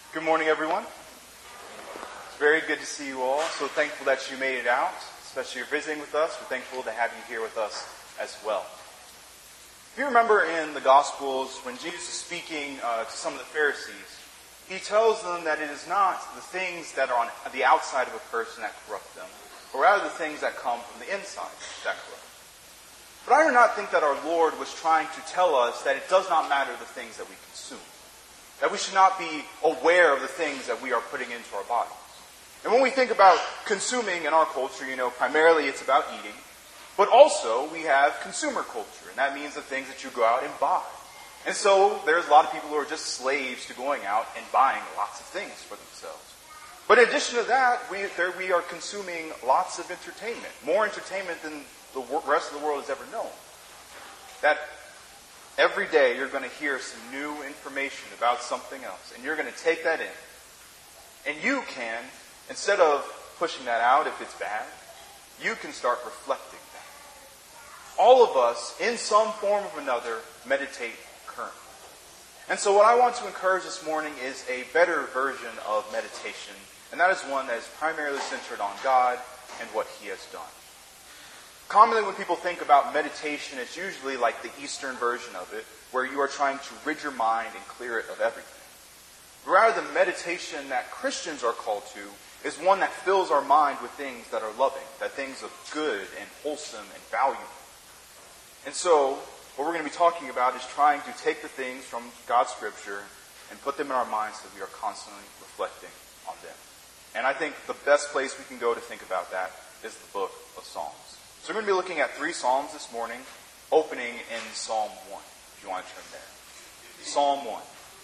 Good morning, everyone. It's very good to see you all. So thankful that you made it out, especially if you're visiting with us. We're thankful to have you here with us as well. If you remember in the Gospels, when Jesus is speaking to some of the Pharisees, he tells them that it is not the things that are on the outside of a person that corrupt them, but rather the things that come from the inside that corrupt. But I do not think that our Lord was trying to tell us that it does not matter the things that we consume. That we should not be aware of the things that we are putting into our bodies. And when we think about consuming in our culture, primarily it's about eating. But also we have consumer culture. And that means the things that you go out and buy. And so there's a lot of people who are just slaves to going out and buying lots of things for themselves. But in addition to that, we are consuming lots of entertainment. More entertainment than the rest of the world has ever known. That every day you're going to hear some new information about something else. And you're going to take that in. And you can, instead of pushing that out if it's bad, you can start reflecting that. All of us, in some form or another, meditate currently. And so what I want to encourage this morning is a better version of meditation. And that is one that is primarily centered on God and what He has done. Commonly when people think about meditation, it's usually like the Eastern version of it, where you are trying to rid your mind and clear it of everything. Rather, the meditation that Christians are called to is one that fills our mind with things that are loving, that things of good and wholesome and valuable. And so, what we're going to be talking about is trying to take the things from God's Scripture and put them in our minds so we are constantly reflecting on them. And I think the best place we can go to think about that is the book of Psalms. So we're going to be looking at 3 Psalms this morning, opening in Psalm 1, if you want to turn there. Psalm 1.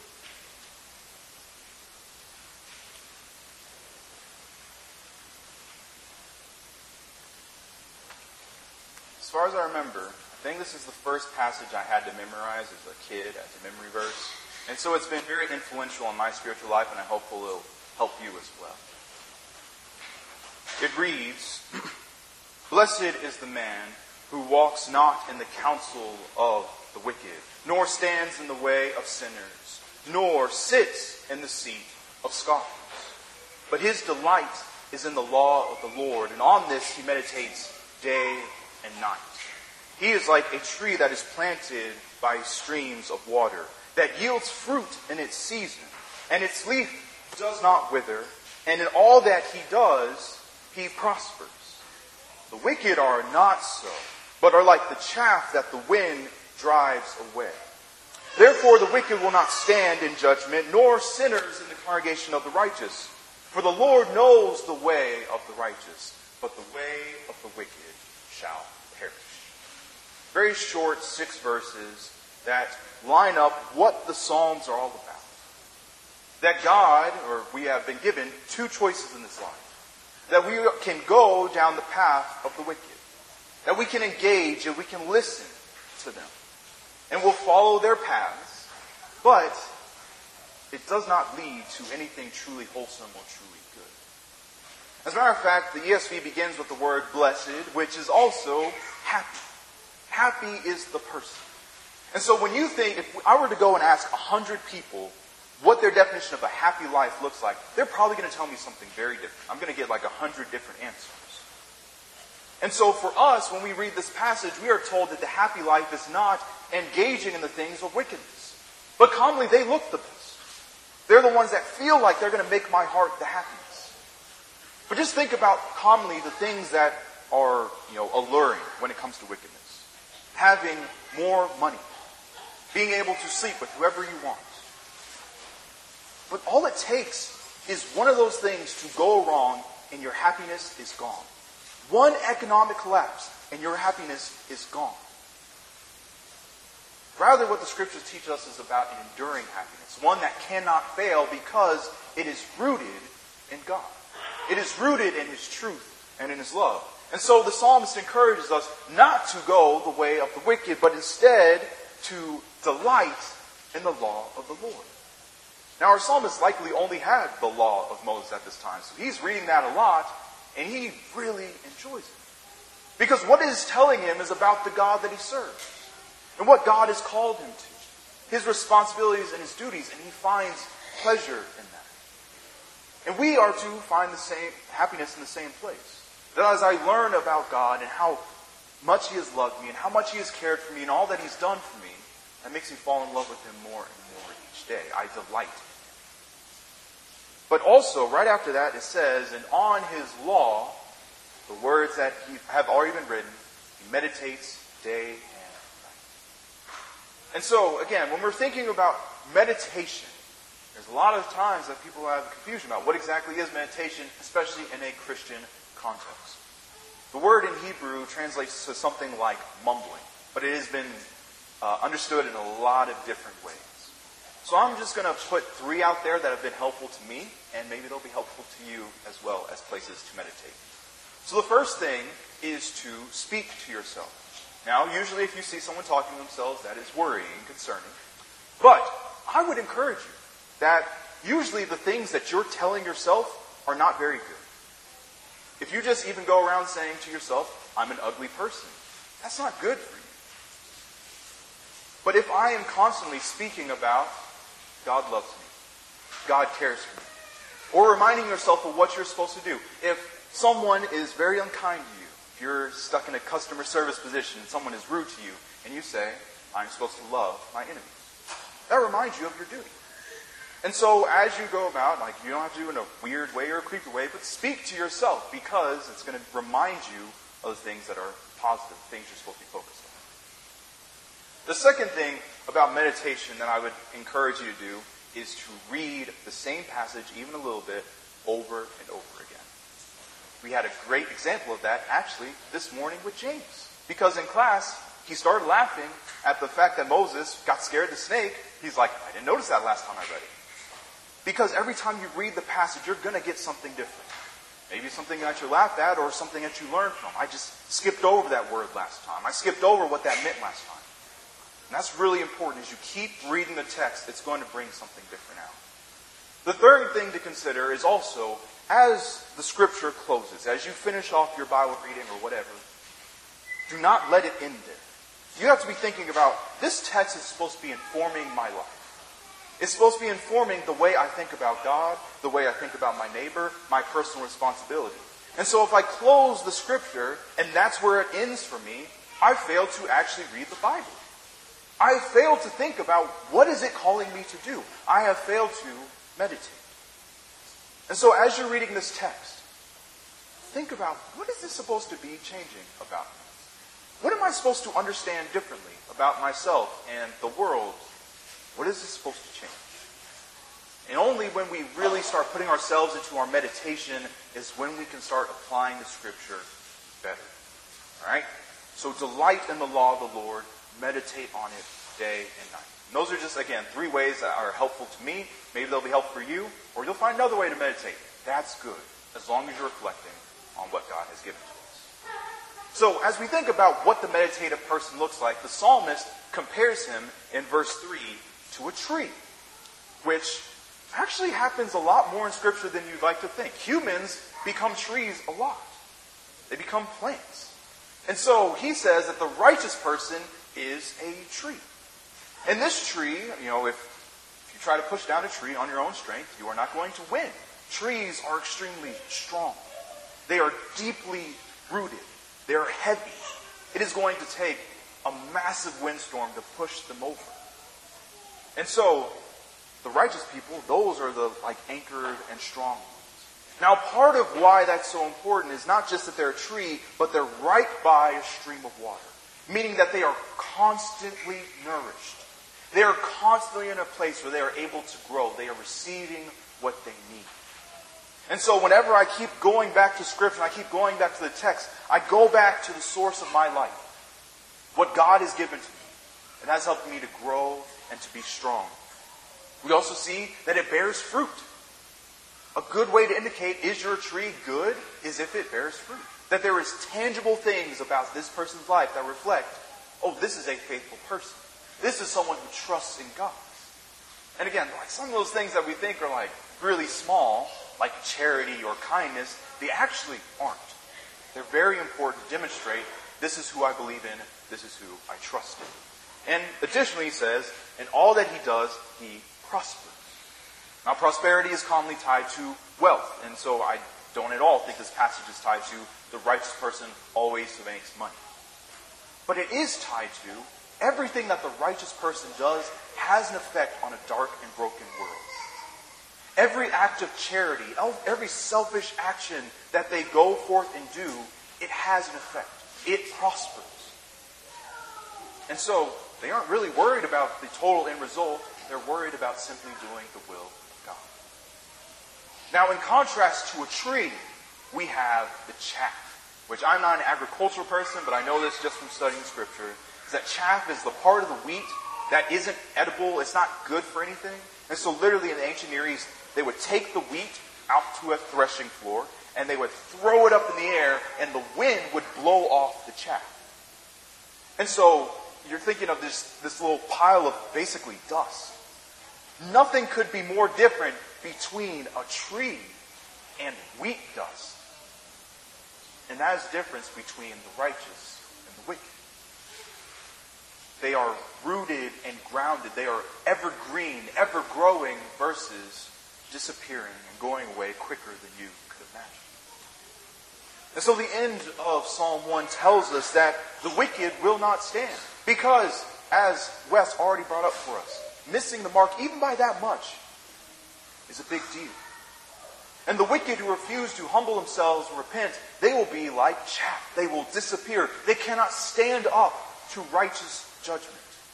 As far as I remember, I think this is the first passage I had to memorize as a kid, as a memory verse. And so it's been very influential in my spiritual life, and I hope it will help you as well. It reads, "Blessed is the man who walks not in the counsel of the wicked, nor stands in the way of sinners, nor sits in the seat of scoffers. But his delight is in the law of the Lord, and on this he meditates day and night. He is like a tree that is planted by streams of water, that yields fruit in its season, and its leaf does not wither, and in all that he does, he prospers. The wicked are not so, but are like the chaff that the wind drives away. Therefore the wicked will not stand in judgment, nor sinners in the congregation of the righteous. For the Lord knows the way of the righteous, but the way of the wicked shall perish." Very short 6 verses that line up what the Psalms are all about. That God, or we have been given 2 choices in this life. That we can go down the path of the wicked. That we can engage and we can listen to them. And we'll follow their paths. But it does not lead to anything truly wholesome or truly good. As a matter of fact, the ESV begins with the word blessed, which is also happy. Happy is the person. And so when you think, if I were to go and ask 100 people what their definition of a happy life looks like, they're probably going to tell me something very different. I'm going to get like 100 different answers. And so for us, when we read this passage, we are told that the happy life is not engaging in the things of wickedness. But commonly, they look the best. They're the ones that feel like they're going to make my heart the happiest. But just think about commonly the things that are, alluring when it comes to wickedness. Having more money. Being able to sleep with whoever you want. But all it takes is one of those things to go wrong and your happiness is gone. One economic collapse and your happiness is gone. Rather, what the Scriptures teach us is about an enduring happiness. One that cannot fail because it is rooted in God. It is rooted in His truth and in His love. And so the psalmist encourages us not to go the way of the wicked, but instead to delight in the law of the Lord. Now, our psalmist likely only had the law of Moses at this time, so he's reading that a lot, and he really enjoys it. Because what it is telling him is about the God that he serves, and what God has called him to, his responsibilities and his duties, and he finds pleasure in that. And we are to find the same happiness in the same place. That as I learn about God and how much He has loved me and how much He has cared for me and all that He's done for me, that makes me fall in love with Him more and more each day. I delight. But also, right after that, it says, and on His law, the words that have already been written, He meditates day and night. And so, again, when we're thinking about meditation, there's a lot of times that people have confusion about what exactly is meditation, especially in a Christian context. The word in Hebrew translates to something like mumbling, but it has been understood in a lot of different ways. So I'm just going to put 3 out there that have been helpful to me, and maybe they'll be helpful to you as well as places to meditate. So the first thing is to speak to yourself. Now, usually if you see someone talking to themselves, that is worrying, concerning. But I would encourage you that usually the things that you're telling yourself are not very good. If you just even go around saying to yourself, I'm an ugly person, that's not good for you. But if I am constantly speaking about God loves me, God cares for me, or reminding yourself of what you're supposed to do. If someone is very unkind to you, if you're stuck in a customer service position and someone is rude to you, and you say, I'm supposed to love my enemies, that reminds you of your duty. And so as you go about, like you don't have to do it in a weird way or a creepy way, but speak to yourself because it's going to remind you of the things that are positive, things you're supposed to be focused on. The second thing about meditation that I would encourage you to do is to read the same passage even a little bit over and over again. We had a great example of that actually this morning with James. Because in class, he started laughing at the fact that Moses got scared of the snake. He's like, I didn't notice that last time I read it. Because every time you read the passage, you're going to get something different. Maybe something that you laughed at or something that you learned from. I just skipped over that word last time. I skipped over what that meant last time. And that's really important. As you keep reading the text, it's going to bring something different out. The third thing to consider is also, as the Scripture closes, as you finish off your Bible reading or whatever, do not let it end there. You have to be thinking about, this text is supposed to be informing my life. It's supposed to be informing the way I think about God, the way I think about my neighbor, my personal responsibility. And so if I close the Scripture, and that's where it ends for me, I failed to actually read the Bible. I have failed to think about what is it calling me to do. I have failed to meditate. And so as you're reading this text, think about, what is this supposed to be changing about me? What am I supposed to understand differently about myself and the world? What is this supposed to change? And only when we really start putting ourselves into our meditation is when we can start applying the Scripture better. All right? So delight in the law of the Lord. Meditate on it day and night. And those are just, again, 3 ways that are helpful to me. Maybe they'll be helpful for you. Or you'll find another way to meditate. That's good. As long as you're reflecting on what God has given to us. So as we think about what the meditative person looks like, the psalmist compares him in verse 3 to a tree, which actually happens a lot more in Scripture than you'd like to think. Humans become trees a lot. They become plants. And so he says that the righteous person is a tree. And this tree, if you try to push down a tree on your own strength, you are not going to win. Trees are extremely strong. They are deeply rooted. They are heavy. It is going to take a massive windstorm to push them over. And so, the righteous people, those are the anchored and strong ones. Now, part of why that's so important is not just that they're a tree, but they're right by a stream of water. Meaning that they are constantly nourished. They are constantly in a place where they are able to grow. They are receiving what they need. And so whenever I keep going back to Scripture, I keep going back to the text, I go back to the source of my life. What God has given to me. And that's helped me to grow and to be strong. We also see that it bears fruit. A good way to indicate, is your tree good, is if it bears fruit. That there is tangible things about this person's life that reflect, this is a faithful person. This is someone who trusts in God. And again, some of those things that we think are really small, like charity or kindness, they actually aren't. They're very important to demonstrate, this is who I believe in, this is who I trust in. And additionally, he says, in all that he does, he prospers. Now, prosperity is commonly tied to wealth. And so I don't at all think this passage is tied to the righteous person always makes money. But it is tied to everything that the righteous person does has an effect on a dark and broken world. Every act of charity, every selfish action that they go forth and do, it has an effect. It prospers. And so they aren't really worried about the total end result. They're worried about simply doing the will of God. Now, in contrast to a tree, we have the chaff, which I'm not an agricultural person, but I know this just from studying Scripture, is that chaff is the part of the wheat that isn't edible. It's not good for anything. And so literally in the ancient Near East, they would take the wheat out to a threshing floor, and they would throw it up in the air, and the wind would blow off the chaff. And so you're thinking of this little pile of basically dust. Nothing could be more different between a tree and wheat dust. And that is the difference between the righteous and the wicked. They are rooted and grounded. They are evergreen, ever-growing, versus disappearing and going away quicker than you could imagine. And so the end of Psalm 1 tells us that the wicked will not stand. Because, as Wes already brought up for us, missing the mark, even by that much, is a big deal. And the wicked who refuse to humble themselves and repent, they will be like chaff. They will disappear. They cannot stand up to righteous judgment.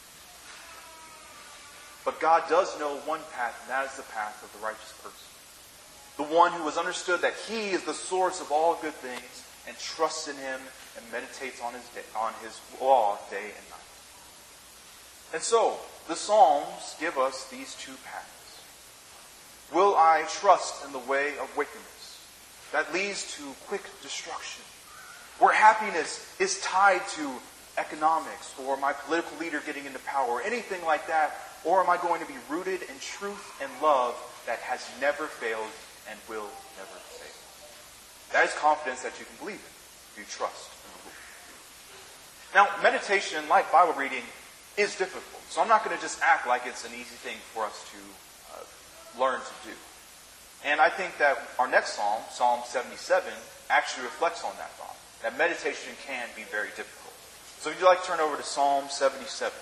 But God does know one path, and that is the path of the righteous person. The one who has understood that He is the source of all good things and trusts in Him and meditates on His law day and night. And so, the Psalms give us these two paths. Will I trust in the way of wickedness that leads to quick destruction, where happiness is tied to economics or my political leader getting into power or anything like that? Or am I going to be rooted in truth and love that has never failed and will never fail? That is confidence that you can believe in if you trust in the Lord. Now, meditation, like Bible reading, is difficult. So I'm not going to just act like it's an easy thing for us to learn to do. And I think that our next psalm, Psalm 77, actually reflects on that thought. That meditation can be very difficult. So if you'd like to turn over to Psalm 77.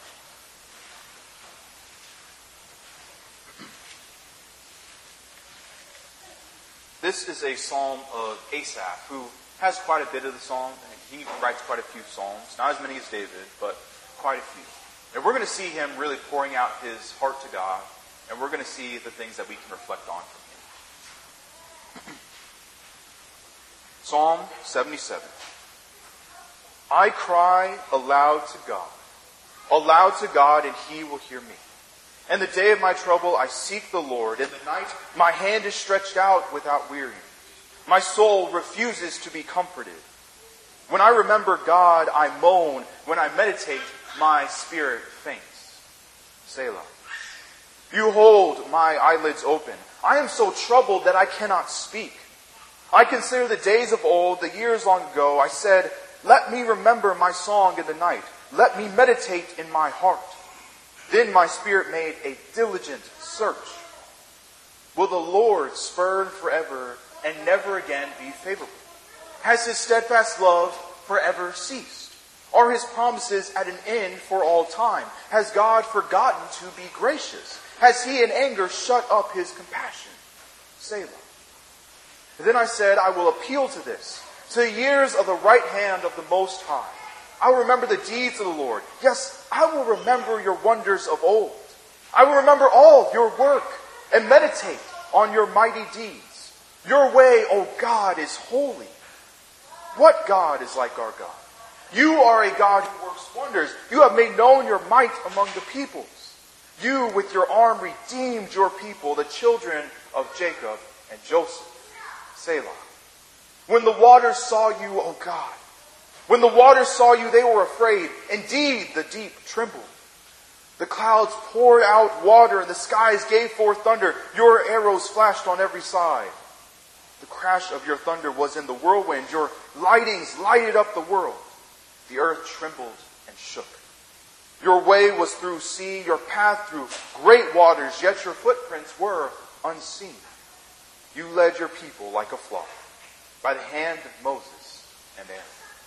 This is a psalm of Asaph, who has quite a bit of the psalm. He writes quite a few psalms. Not as many as David, but quite a few. And we're going to see him really pouring out his heart to God. And we're going to see the things that we can reflect on from him. Psalm 77. I cry aloud to God, and He will hear me. In the day of my trouble, I seek the Lord. In the night, my hand is stretched out without wearying. My soul refuses to be comforted. When I remember God, I moan. When I meditate, my spirit faints. Selah. You hold my eyelids open. I am so troubled that I cannot speak. I consider the days of old, the years long ago. I said, let me remember my song in the night. Let me meditate in my heart. Then my spirit made a diligent search. Will the Lord spurn forever and never again be favorable? Has His steadfast love forever ceased? Are His promises at an end for all time? Has God forgotten to be gracious? Has He in anger shut up His compassion? Selah. Then I said, I will appeal to this, to the years of the right hand of the Most High. I will remember the deeds of the Lord. Yes, I will remember your wonders of old. I will remember all your work and meditate on your mighty deeds. Your way, O God, is holy. What God is like our God? You are a God who works wonders. You have made known your might among the peoples. You, with your arm, redeemed your people, the children of Jacob and Joseph. Selah. When the waters saw you, O God, when the waters saw you, they were afraid. Indeed, the deep trembled. The clouds poured out water, and the skies gave forth thunder. Your arrows flashed on every side. The crash of your thunder was in the whirlwind. Your lightnings lighted up the world. The earth trembled and shook. Your way was through sea, your path through great waters, yet your footprints were unseen. You led your people like a flock by the hand of Moses and Aaron.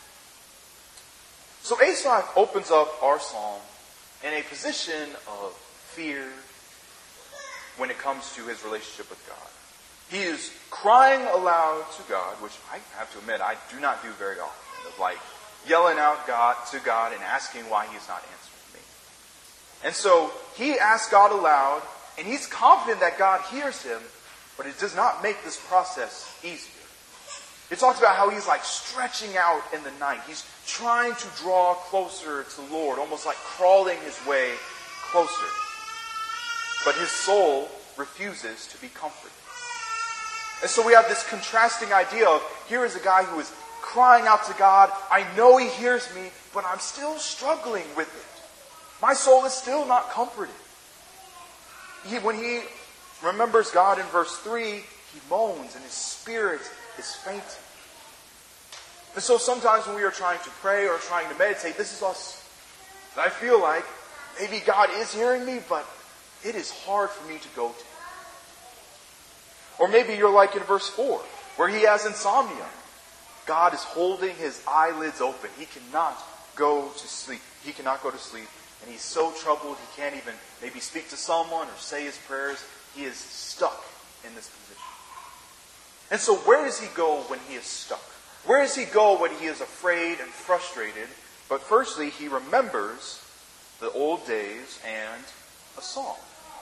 So Asaph opens up our psalm in a position of fear when it comes to his relationship with God. He is crying aloud to God, which I have to admit I do not do very often, of like yelling out to God and asking why he's not answering me. And so he asks God aloud, and he's confident that God hears him, but it does not make this process easier. It talks about how he's like stretching out in the night. He's trying to draw closer to the Lord, almost like crawling his way closer. But his soul refuses to be comforted. And so we have this contrasting idea of, here is a guy who is crying out to God. I know he hears me, but I'm still struggling with it. My soul is still not comforted. When he remembers God in verse 3, he moans and his spirit is fainting. And so sometimes when we are trying to pray or trying to meditate, this is us. And I feel like maybe God is hearing me, but it is hard for me to go to him. Or maybe you're like in verse 4, where he has insomnia. God is holding his eyelids open. He cannot go to sleep. He cannot go to sleep. And he's so troubled he can't even maybe speak to someone or say his prayers. He is stuck in this position. And so where does he go when he is stuck? Where does he go when he is afraid and frustrated? But firstly, he remembers the old days and a song.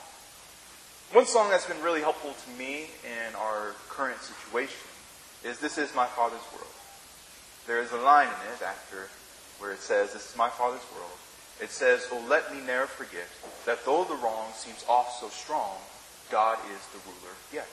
One song that's been really helpful to me in our current situation is "This Is My Father's World." There is a line in it after where it says, "This is my Father's world." It says, "Oh, let me ne'er forget that though the wrong seems oft so strong, God is the ruler yet."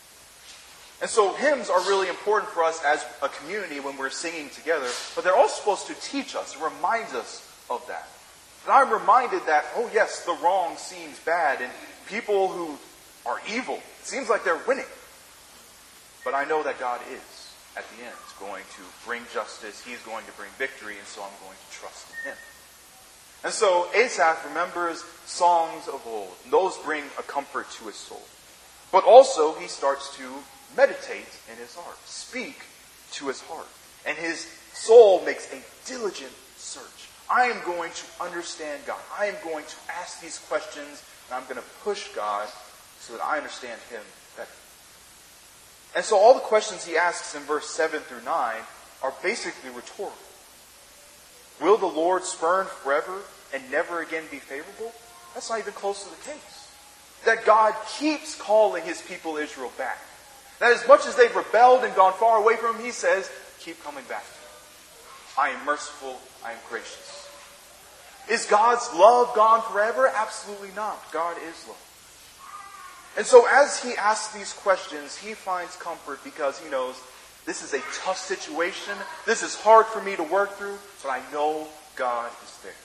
And so hymns are really important for us as a community when we're singing together, but they're also supposed to teach us, remind us of that. And I'm reminded that, oh yes, the wrong seems bad, and people who are evil, it seems like they're winning. But I know that God is, at the end, going to bring justice. He's going to bring victory, and so I'm going to trust in him. And so Asaph remembers songs of old, and those bring a comfort to his soul. But also he starts to meditate in his heart, speak to his heart. And his soul makes a diligent search. I am going to understand God. I am going to ask these questions, and I'm going to push God so that I understand him better. And so all the questions he asks in verse 7 through 9 are basically rhetorical. Will the Lord spurn forever and never again be favorable? That's not even close to the case. That God keeps calling his people Israel back. That as much as they've rebelled and gone far away from him, he says, keep coming back to me. I am merciful, I am gracious. Is God's love gone forever? Absolutely not. God is love. And so as he asks these questions, he finds comfort because he knows this is a tough situation. This is hard for me to work through, but I know God is there.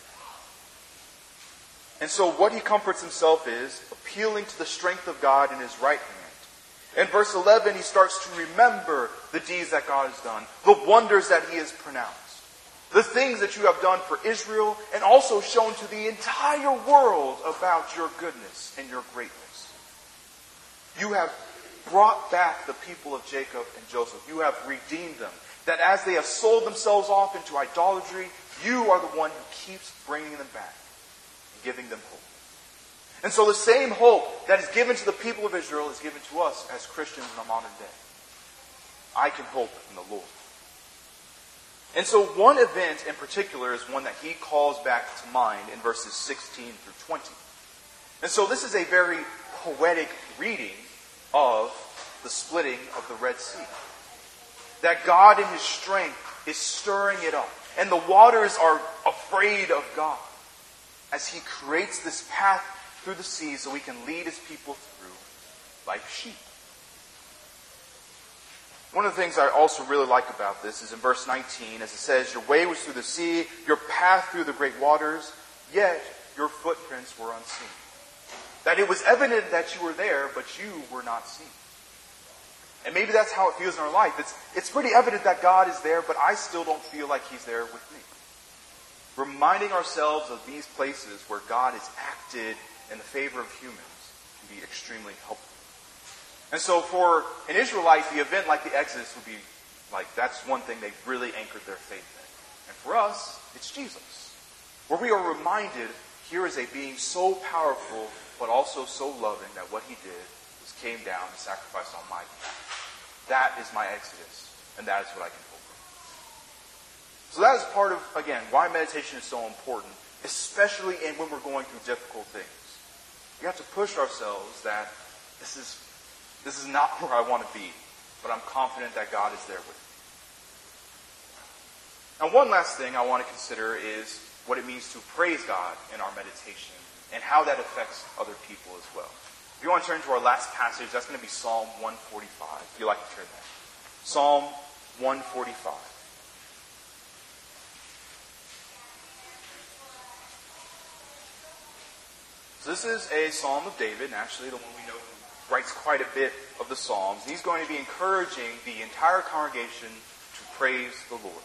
And so what he comforts himself is appealing to the strength of God in his right hand. In verse 11, he starts to remember the deeds that God has done, the wonders that he has pronounced, the things that you have done for Israel, and also shown to the entire world about your goodness and your greatness. You have brought back the people of Jacob and Joseph. You have redeemed them. That as they have sold themselves off into idolatry, you are the one who keeps bringing them back and giving them hope. And so the same hope that is given to the people of Israel is given to us as Christians in the modern day. I can hope in the Lord. And so one event in particular is one that he calls back to mind in verses 16 through 20. And so this is a very poetic reading of the splitting of the Red Sea. That God in his strength is stirring it up. And the waters are afraid of God as he creates this path through the sea so he can lead his people through like sheep. One of the things I also really like about this is in verse 19, as it says, your way was through the sea, your path through the great waters, yet your footprints were unseen. That it was evident that you were there, but you were not seen. And maybe that's how it feels in our life. It's pretty evident that God is there, but I still don't feel like he's there with me. Reminding ourselves of these places where God has acted in the favor of humans can be extremely helpful. And so for an Israelite, the event like the Exodus would be like, that's one thing they really anchored their faith in. And for us, it's Jesus. Where we are reminded, here is a being so powerful, but also so loving that what he did was came down and sacrificed on my behalf. That is my Exodus, and that is what I can hope for. So that is part of, again, why meditation is so important, especially when we're going through difficult things. We have to push ourselves that this is not where I want to be, but I'm confident that God is there with me. And one last thing I want to consider is what it means to praise God in our meditation and how that affects other people as well. If you want to turn to our last passage, that's going to be Psalm 145. If you'd like to turn there. Psalm 145. So this is a Psalm of David, and actually the one we know who writes quite a bit of the Psalms. And he's going to be encouraging the entire congregation to praise the Lord.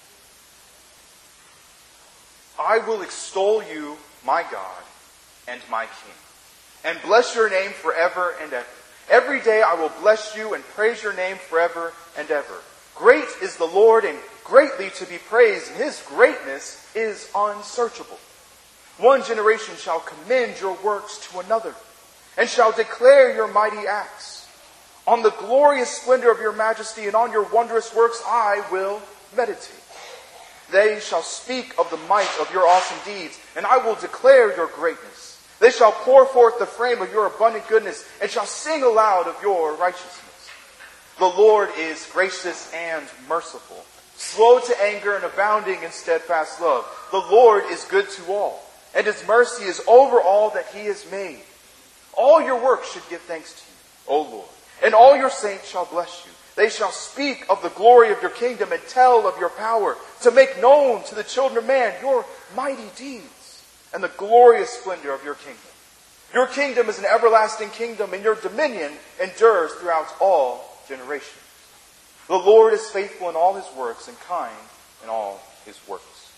I will extol you, my God, and my King, and bless your name forever and ever. Every day I will bless you and praise your name forever and ever. Great is the Lord and greatly to be praised, and his greatness is unsearchable. One generation shall commend your works to another, and shall declare your mighty acts. On the glorious splendor of your majesty and on your wondrous works I will meditate. They shall speak of the might of your awesome deeds, and I will declare your greatness. They shall pour forth the frame of your abundant goodness, and shall sing aloud of your righteousness. The Lord is gracious and merciful, slow to anger and abounding in steadfast love. The Lord is good to all, and his mercy is over all that he has made. All your works should give thanks to you, O Lord, and all your saints shall bless you. They shall speak of the glory of your kingdom and tell of your power, to make known to the children of man your mighty deeds and the glorious splendor of your kingdom. Your kingdom is an everlasting kingdom, and your dominion endures throughout all generations. The Lord is faithful in all his works and kind in all his works.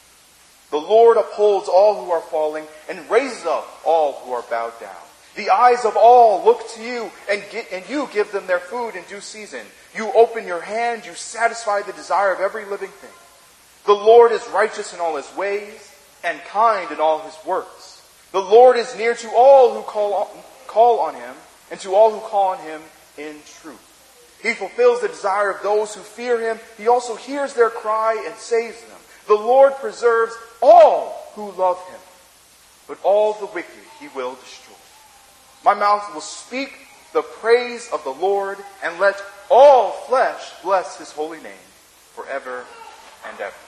The Lord upholds all who are falling and raises up all who are bowed down. The eyes of all look to you, and you give them their food in due season. You open your hand, you satisfy the desire of every living thing. The Lord is righteous in all his ways, and kind in all his works. The Lord is near to all who call on him, and to all who call on him in truth. He fulfills the desire of those who fear him. He also hears their cry and saves them. The Lord preserves all who love him, but all the wicked he will destroy. My mouth will speak the praise of the Lord, and let all flesh bless his holy name forever and ever.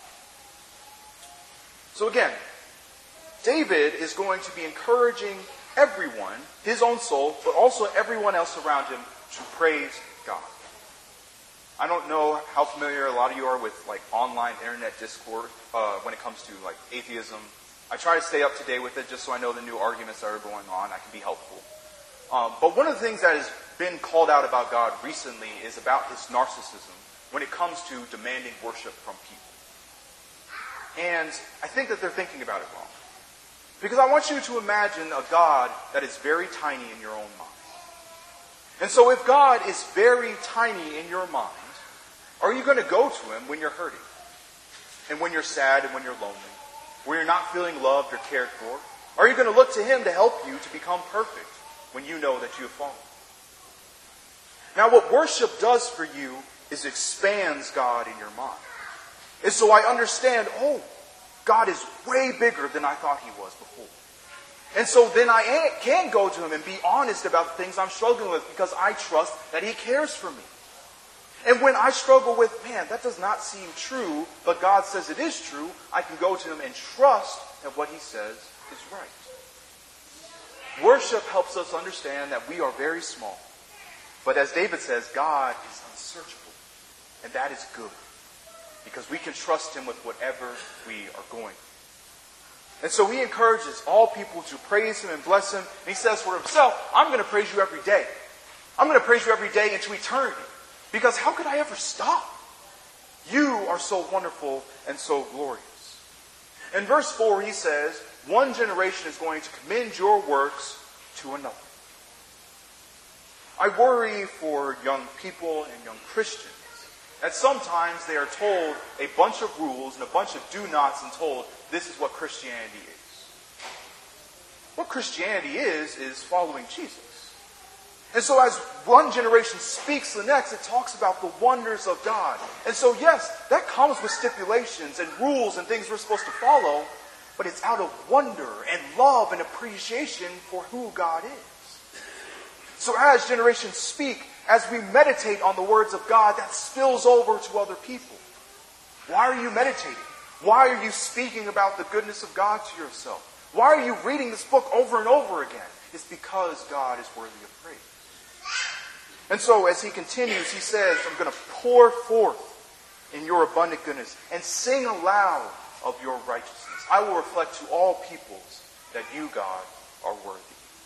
So again, David is going to be encouraging everyone, his own soul, but also everyone else around him, to praise God. I don't know how familiar a lot of you are with online internet discourse when it comes to atheism. I try to stay up to date with it just so I know the new arguments that are going on. I can be helpful. But one of the things that has been called out about God recently is about his narcissism when it comes to demanding worship from people. And I think that they're thinking about it wrong. Because I want you to imagine a God that is very tiny in your own mind. And so if God is very tiny in your mind, are you going to go to him when you're hurting? And when you're sad and when you're lonely? When you're not feeling loved or cared for? Are you going to look to him to help you to become perfect when you know that you have fallen? Now what worship does for you is expands God in your mind. And so I understand, God is way bigger than I thought he was before. And so then I can go to him and be honest about the things I'm struggling with, because I trust that he cares for me. And when I struggle with, that does not seem true, but God says it is true, I can go to him and trust that what he says is right. Worship helps us understand that we are very small. But as David says, God is unsearchable. And that is good, because we can trust him with whatever we are going through. And so he encourages all people to praise him and bless him. And he says for himself, I'm going to praise you every day. I'm going to praise you every day into eternity. Because how could I ever stop? You are so wonderful and so glorious. In verse 4 he says, one generation is going to commend your works to another. I worry for young people and young Christians that sometimes they are told a bunch of rules and a bunch of do-nots and told, this is what Christianity is. What Christianity is following Jesus. And so as one generation speaks to the next, it talks about the wonders of God. And so yes, that comes with stipulations and rules and things we're supposed to follow, but it's out of wonder and love and appreciation for who God is. So as generations speak, as we meditate on the words of God, that spills over to other people. Why are you meditating? Why are you speaking about the goodness of God to yourself? Why are you reading this book over and over again? It's because God is worthy of praise. And so as he continues, he says, I'm going to pour forth in your abundant goodness and sing aloud of your righteousness. I will reflect to all peoples that you, God, are worthy.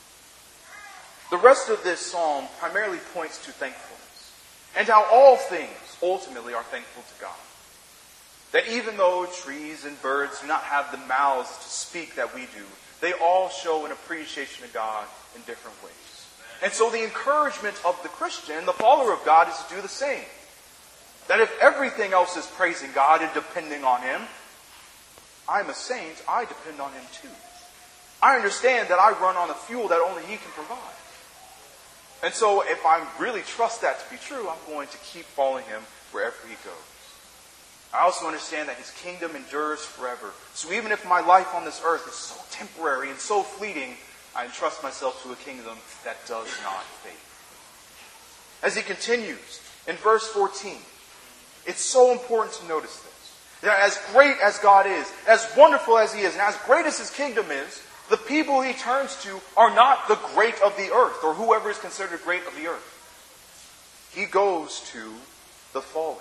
The rest of this psalm primarily points to thankfulness and how all things ultimately are thankful to God. That even though trees and birds do not have the mouths to speak that we do, they all show an appreciation of God in different ways. And so the encouragement of the Christian, the follower of God, is to do the same. That if everything else is praising God and depending on Him, I'm a saint, I depend on Him too. I understand that I run on a fuel that only He can provide. And so if I really trust that to be true, I'm going to keep following Him wherever He goes. I also understand that His kingdom endures forever. So even if my life on this earth is so temporary and so fleeting, I entrust myself to a kingdom that does not fade. As he continues in verse 14, it's so important to notice this. That as great as God is, as wonderful as He is, and as great as His kingdom is, the people He turns to are not the great of the earth, or whoever is considered great of the earth. He goes to the fallen.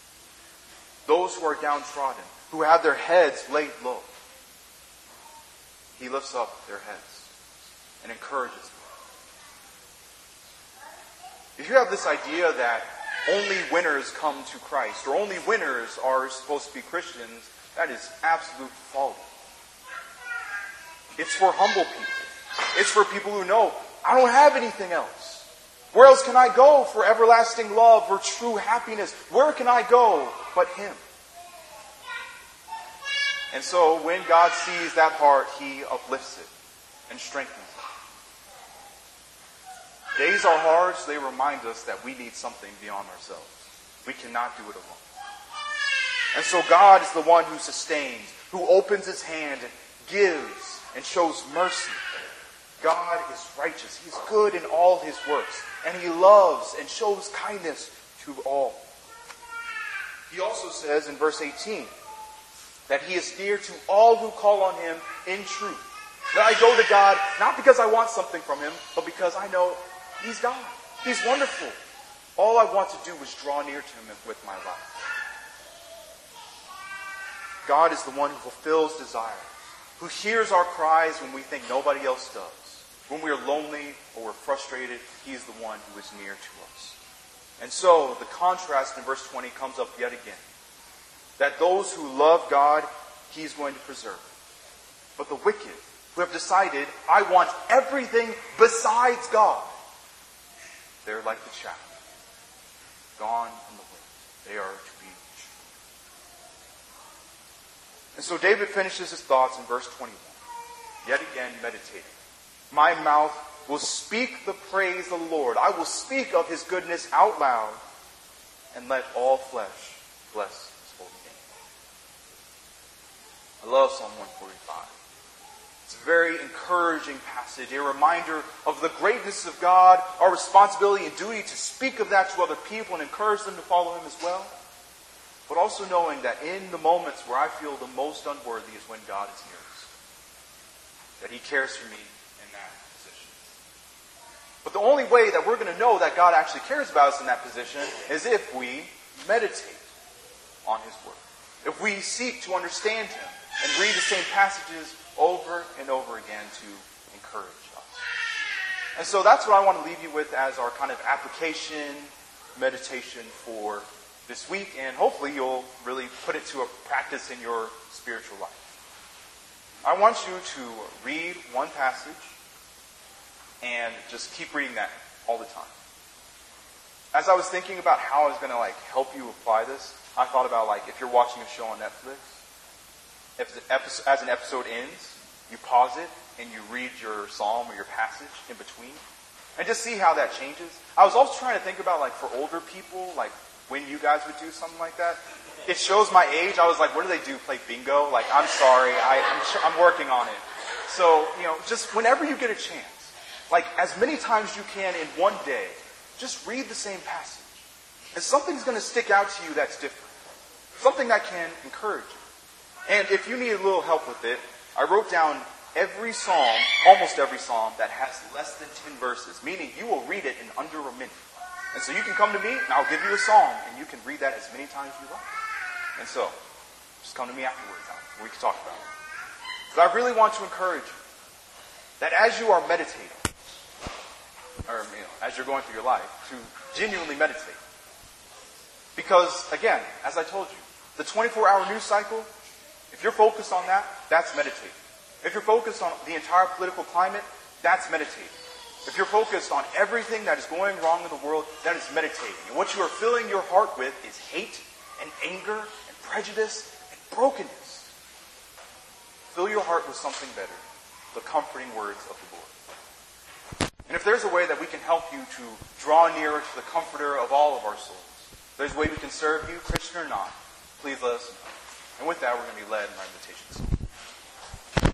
Those who are downtrodden, who have their heads laid low. He lifts up their heads and encourages them. If you have this idea that only winners come to Christ, or only winners are supposed to be Christians, that is absolute folly. It's for humble people. It's for people who know, I don't have anything else. Where else can I go for everlasting love or true happiness? Where can I go but Him? And so when God sees that heart, He uplifts it and strengthens it. Days are hard, so they remind us that we need something beyond ourselves. We cannot do it alone. And so God is the one who sustains, who opens His hand and gives and shows mercy. God is righteous. He is good in all His works. And He loves and shows kindness to all. He also says in verse 18 that He is near to all who call on Him in truth. That I go to God not because I want something from Him, but because I know He's God. He's wonderful. All I want to do is draw near to Him with my life. God is the one who fulfills desires, who hears our cries when we think nobody else does. When we are lonely or we're frustrated, He is the one who is near to us. And so the contrast in verse 20 comes up yet again. That those who love God, He is going to preserve. But the wicked, who have decided, I want everything besides God, they're like the chaff, gone in the wind. They are to be destroyed. And so David finishes his thoughts in verse 21. Yet again meditating. My mouth will speak the praise of the Lord. I will speak of His goodness out loud, and let all flesh bless His holy name. I love Psalm 145. It's a very encouraging passage, a reminder of the greatness of God, our responsibility and duty to speak of that to other people and encourage them to follow Him as well. But also knowing that in the moments where I feel the most unworthy is when God is near us. That He cares for me in that position. But the only way that we're going to know that God actually cares about us in that position is if we meditate on His Word. If we seek to understand Him and read the same passages over and over again to encourage us. And so that's what I want to leave you with as our kind of application, meditation for this week. And hopefully you'll really put it to a practice in your spiritual life. I want you to read one passage and just keep reading that all the time. as I was thinking about how I was going to help you apply this, I thought about if you're watching a show on Netflix, as an episode ends, you pause it and you read your psalm or your passage in between, and just see how that changes. I was also trying to think about for older people, when you guys would do something like that. It shows my age. I was like, what do they do? Play bingo? I'm sorry, I'm working on it. So just whenever you get a chance, as many times you can in one day, just read the same passage. And something's going to stick out to you that's different. Something that can encourage you. And if you need a little help with it, I wrote down every psalm, almost every psalm, that has less than 10 verses, meaning you will read it in under a minute. And so you can come to me, and I'll give you a psalm, and you can read that as many times as you like. And so, just come to me afterwards, and we can talk about it. Because I really want to encourage you that as you are meditating, or as you're going through your life, to genuinely meditate. Because, again, as I told you, the 24-hour news cycle, if you're focused on that, that's meditating. If you're focused on the entire political climate, that's meditating. If you're focused on everything that is going wrong in the world, that is meditating. And what you are filling your heart with is hate and anger and prejudice and brokenness. Fill your heart with something better, the comforting words of the Lord. And if there's a way that we can help you to draw nearer to the comforter of all of our souls, if there's a way we can serve you, Christian or not, please let us know. And with that, we're going to be led in our invitation.